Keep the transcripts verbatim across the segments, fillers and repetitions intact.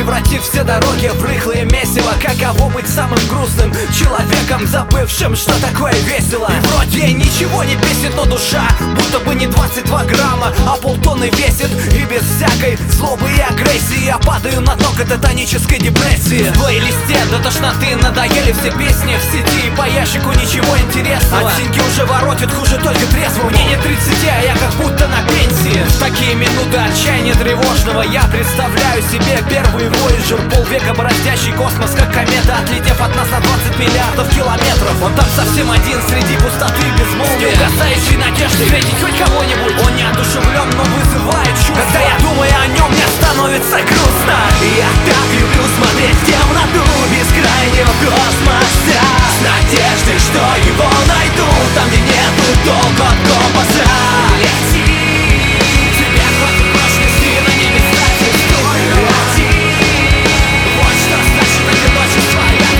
превратив все дороги в рыхлое месиво. Каково быть самым грустным человеком, забывшим, что такое весело. И вроде ничего не бесит, но душа будто бы не двадцать два грамма, а полтонны весит. И без всякой злобы и агрессии я падаю на дно кататонической депрессии. В плейлисте до тошноты надоели все песни в сети, и по ящику ничего интересного. Оценки уже воротит хуже только трезвому. Мне не тридцати, а я как будто на пенсии. В такие минуты отчаяния тревожного я представляю себе первый Voyager, полвека бороздящий космос, как комета, отлетев от нас на двадцать миллиардов километров. Он там совсем один среди пустоты и безмолвия, угасающей надежды встретить хоть кого-нибудь. Он неодушевлен, но вызывает чувства. Когда я думаю о нем, мне становится грустно. Я так люблю смотреть в темноту бескрайнего космоса, с надеждой, что его найду там, где нету толку от компаса. Лети, тебя хватит прочности на небеса текстуры. Лети, вот что значит одиночество, я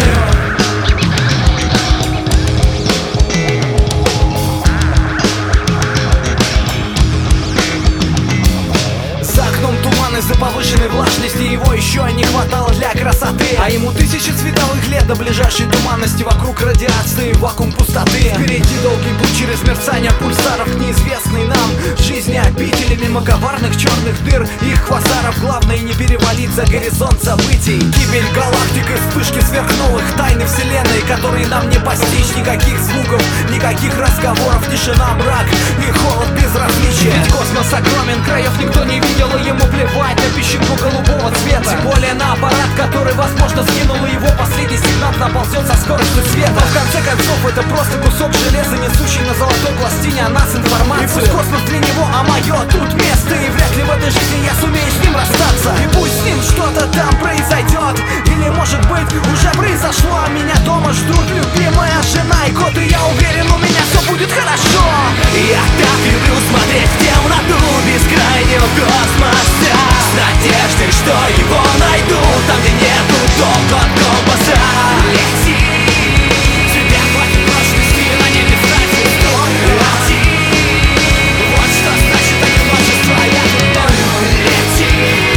тут. За окном туман из-за повышенной влажности, его еще не хватало для красоты. А ему тысячи световых лет до ближайшей туманности. Вокруг радиации, вакуум пустоты. Впереди долгий путь через мерцание пульсаров к неизвестной нам жизни обители, мимо коварных черных дыр и их квазаров. Главное не перевалить за горизонт событий. Гибель галактик и вспышки сверхновых, тайны вселенной, которые нам не постичь. Никаких звуков, никаких разговоров, тишина, мрак и холод безразличия. Ведь космос огромен, краев никто не видел, и ему плевать на песчинку голубого цвета. Тем более на аппарат, который, возможно, скинул его последний сигнал, наползет со скоростью света. Но в конце концов это просто кусок железа, несущий на золотой пластине о нас информацию. И пусть космос для него, а мое тут место, и вряд ли в этой жизни я сумею с ним расстаться. И пусть с ним что-то там произойдет, или может быть уже произошло. А меня дома ждут любимая жена и кот, и я уверен, у меня все будет хорошо. Я так люблю смотреть в темноту бескрайнего космоса, с надеждой, что его найду там, где нету толку от компаса. Лети, тебя хватит прочности на небеса текстуры. Лети, вот что значит одиночество, я тут тону. Лети,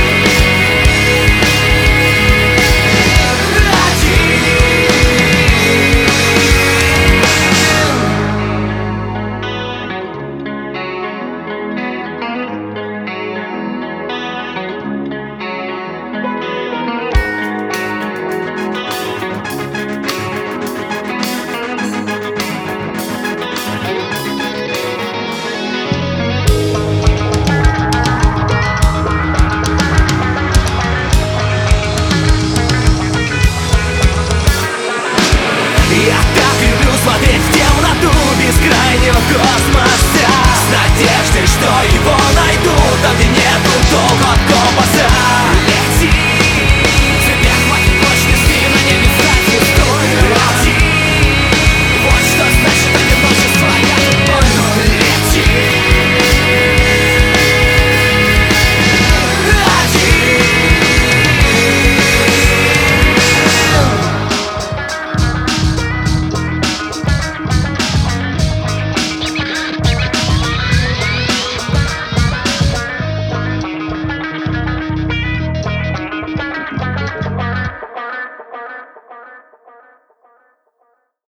я так люблю смотреть в темноту бескрайнего космоса, с надеждой, что его найду там, где